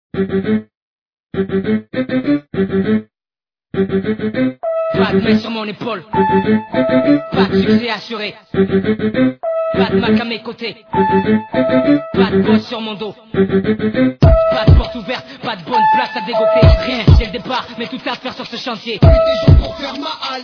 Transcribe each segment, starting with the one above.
Pas de main sur mon épaule, pas de succès assuré, pas de Mac à mes côtés, pas de boss sur mon dos, pas de porte ouverte, pas de bonne place à dégoter. Rien, c'est le départ, mais tout à faire sur ce chantier. Des gens pour faire ma halte.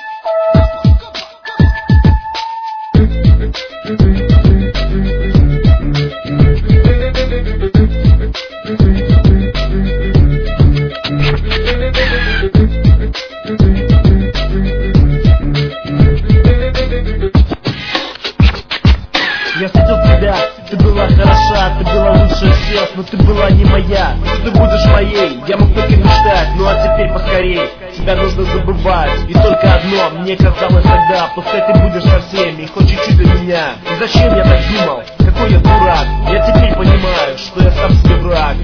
Я встретил тебя, ты была хороша, ты была лучше всех, но ты была не моя. Ты будешь моей, я мог только мечтать, ну а теперь поскорей. Тебя нужно забывать, и только одно мне казалось тогда: пускай ты будешь со всеми, хоть чуть-чуть до меня. И зачем я так думал, какой я дурак? Я теперь понимаю, что я сам себе враг.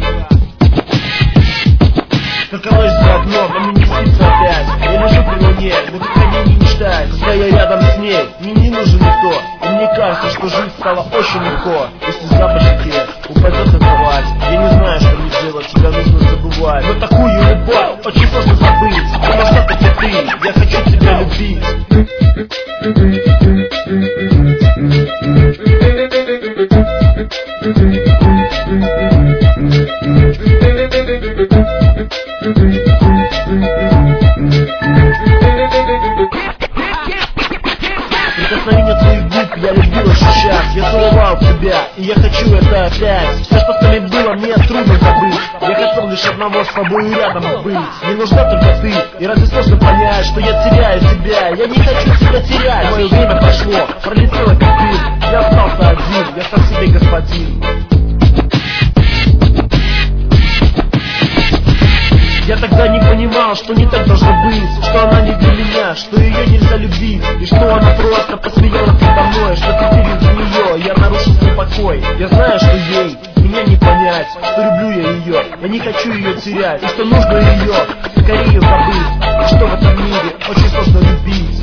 Только ночь за окном, а мне не снится опять. Я лежу при луне, но ты о ней не мечтаешь. Когда я рядом с ней, мне не нужен никто. И мне кажется, что жизнь стала очень легко. Если запахи упадет на кровать, я не знаю, что мне делать, тебя нужно забывать. Но такую любовь очень сложно забыть. Потому что это ты, я хочу тебя любить. Прикосновение твоих губ я любил ощущать. Я целовал тебя, и я хочу это опять. Все, что с нами было, мне трудно забыть. Я хотел лишь одного, с тобой рядом быть. Мне нужна только ты, и разве сложно понять, что я теряю тебя? Я не хочу тебя терять. Мое время прошло, пролетело как дым. Я остался один, я сам себе господин. Я тогда не понимал, что не так должно быть, что она не для меня, что ее нельзя любить, и что она просто посмеялась надо мной, что теперь из-за нее я нарушил свой покой. Я знаю, что ей меня не понять, что люблю я ее, я не хочу ее терять, и что нужно ее скорее забыть, и что в этом мире очень сложно любить.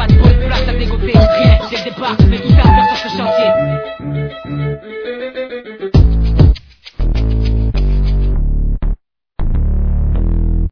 Mais tout à faire sur ce chantier.